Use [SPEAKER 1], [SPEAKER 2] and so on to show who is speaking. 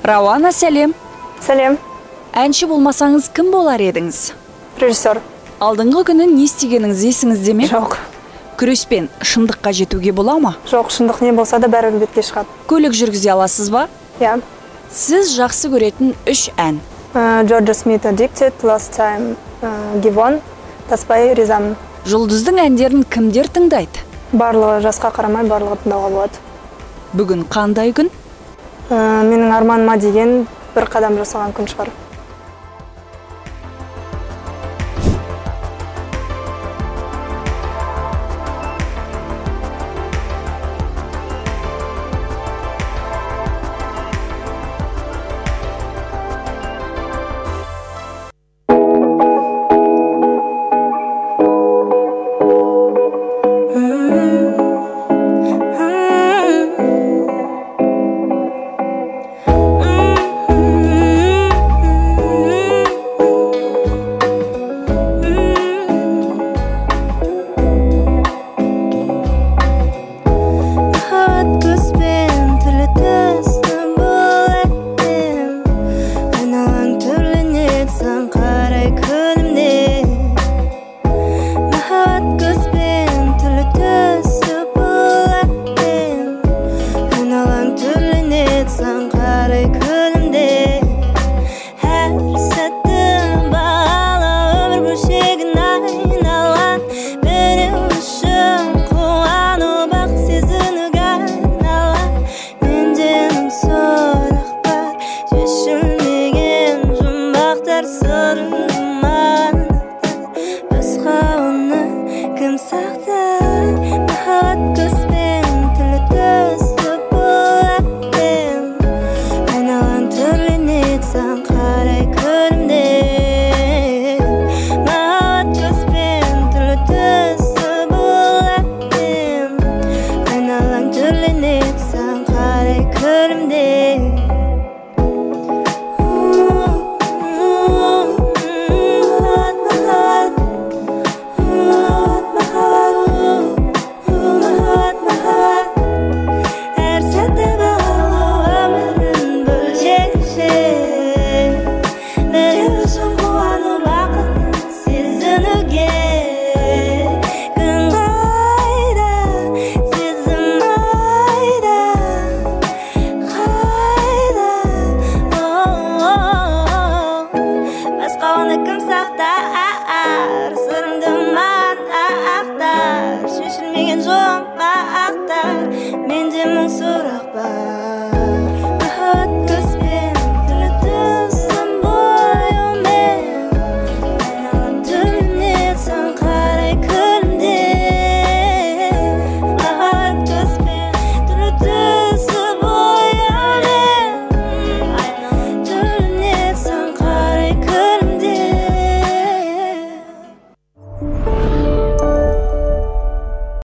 [SPEAKER 1] Рауана, сәлем.
[SPEAKER 2] Сәлем.
[SPEAKER 1] Әнші болмасаңыз кім болар едіңіз?
[SPEAKER 2] Режиссер.
[SPEAKER 1] Алдыңғы күні не істегеніңіз есіңізде ме?
[SPEAKER 2] Жоқ.
[SPEAKER 1] Күреспен шындыққа жетуге бола ма?
[SPEAKER 2] Жоқ, шындық не болса да бәрібір бетке шығады.
[SPEAKER 1] Көлік жүргізе аласыз ба?
[SPEAKER 2] Иә.
[SPEAKER 1] Сіз жақсы көретін 3 ән.
[SPEAKER 2] Джорджа Смит Addicted, Last Time, Give On, Таспай ризамын.
[SPEAKER 1] Жұлдыздың әндерін кімдер тыңдайды?
[SPEAKER 2] Барлығы жасқа қарамай барлығы тыңдауға болады.
[SPEAKER 1] Бүгін қандай күн?
[SPEAKER 2] Менің арманыма деген бір қадам жасаған күн шығар.
[SPEAKER 3] Шешілмеген жоққа ақтар, менде мың сұрақ бар.